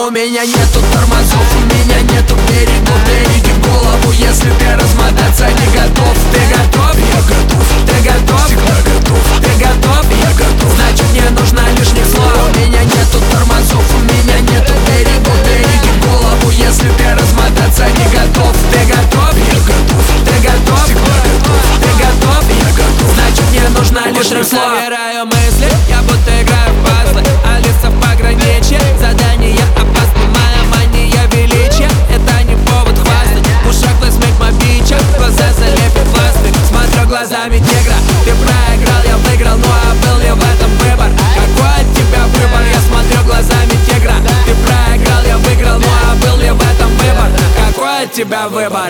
У меня нету тормозов, у меня нету берегов. Береги голову, если ты размотаться не готов. Ты готов? Я готов. Ты готов? Всегда готов. Ты готов? Я готов. Значит, не нужно лишних слов. У меня нету тормозов, у меня нету берегов. Береги голову, если ты размотаться не готов. Ты готов? Я готов. Ты готов? Всегда готов. Ты готов? Я готов. Значит, не нужно лишних слов. Собираю мысли, я будто играю в пазлы. Алиса в пограничье, задание опасно. Моя мания величия, это не повод хвастать. В ушах пластмик мобича, глаза залепят пластырь. Смотрю глазами тигра, ты проиграл, я выиграл. Ну а был ли в этом выбор? Какой от тебя выбор? Я смотрю глазами тигра, ты проиграл, я выиграл. Ну а был ли в этом выбор? Какой от тебя выбор?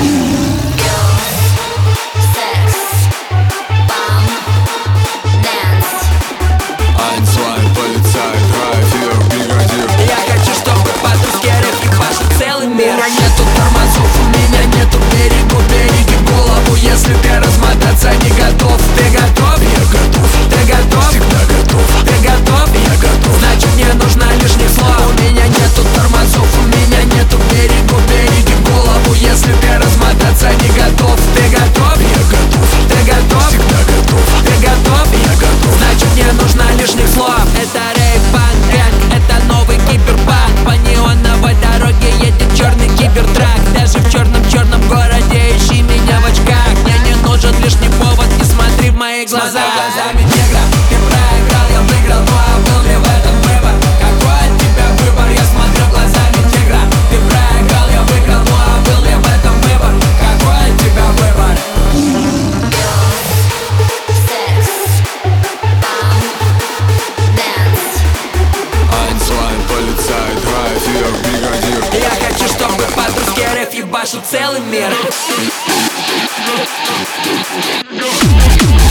У меня нету тормозов, у меня нету берегов. Береги голову, если ты размотаться не готов. Ты готов? Я готов. Ты готов? Всегда готов. Ты готов? Я готов. Значит, не нужно лишних слов. У меня нету тормозов, у меня нету берегов. Береги голову, если ты размотаться не готов. Ты готов? Я готов. Ты готов? Всегда готов. Ты готов? Я готов. Значит, не нужно лишних слов. Это рейв-панк-гэнг, это новый киберпанк. По неоновой дороге едет черный кибертрак. Даже в черном городе ищи меня в очках. Мне не нужен лишний повод, не смотри в мои глаза. Смотри глазами тигра, ты проиграл, я выиграл. Ну а был ли в этом выбор? Какой от тебя выбор? Я смотрю глазами тигра, ты проиграл, я выиграл. Ну а был ли в этом выбор? Какой от тебя выбор? Я хочу, чтобы по-дружски РФ ебашил целый мир.